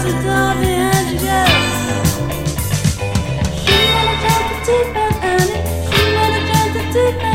She wanna jump to deep end, Annie. She wanna jump to deep end.